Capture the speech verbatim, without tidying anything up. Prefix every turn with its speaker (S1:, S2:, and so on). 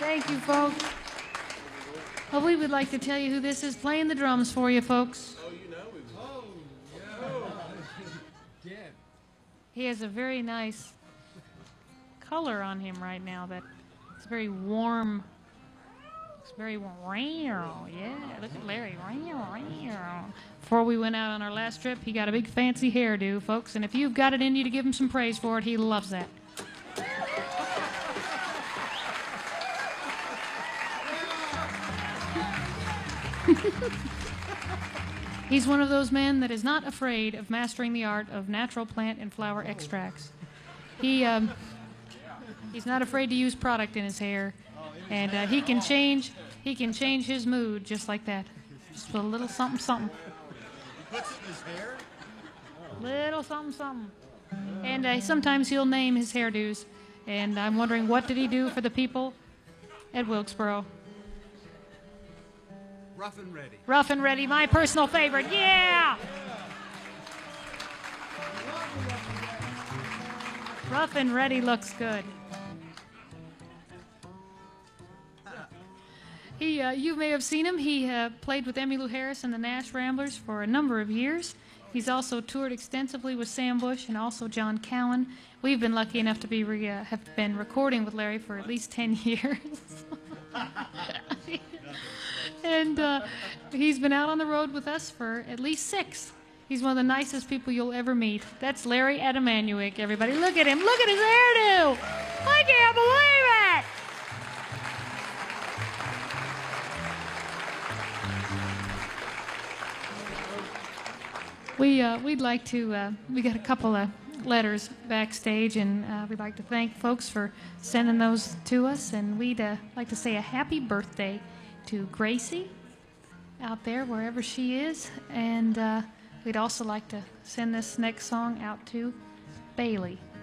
S1: Thank you, folks. Well, we would like to tell you who this is playing the drums for you, folks.
S2: Oh, you know we will.
S3: Oh, yeah.
S1: He has a very nice color on him right now. That it's very warm. It's very warm. Yeah, look at Larry. Before we went out on our last trip, he got a big fancy hairdo, folks. And if you've got it in you to give him some praise for it, he loves that. He's one of those men that is not afraid of mastering the art of natural plant and flower extracts. He um, he's not afraid to use product in his hair, and uh, he can change he can change his mood just like that, just with a little something something.
S3: He puts it in his hair.
S1: Little something something, and uh, sometimes he'll name his hairdos. And I'm wondering, what did he do for the people at Wilkesboro?
S3: Rough and ready.
S1: Rough and Ready, my personal favorite. Yeah! Rough and Ready looks good. He, uh, you may have seen him. He uh, played with Emmylou Harris and the Nash Ramblers for a number of years. He's also toured extensively with Sam Bush and also John Cowan. We've been lucky enough to be re- uh, have been recording with Larry for at least ten years. And uh, he's been out on the road with us for at least six. He's one of the nicest people you'll ever meet. That's Larry Adamanuik, everybody. Look at him. Look at his hairdo. I can't believe it. We, uh, we'd like to, uh, we got a couple of letters backstage, and uh, we'd like to thank folks for sending those to us. And we'd uh, like to say a happy birthday to Gracie out there, wherever she is. And uh, we'd also like to send this next song out to Bailey.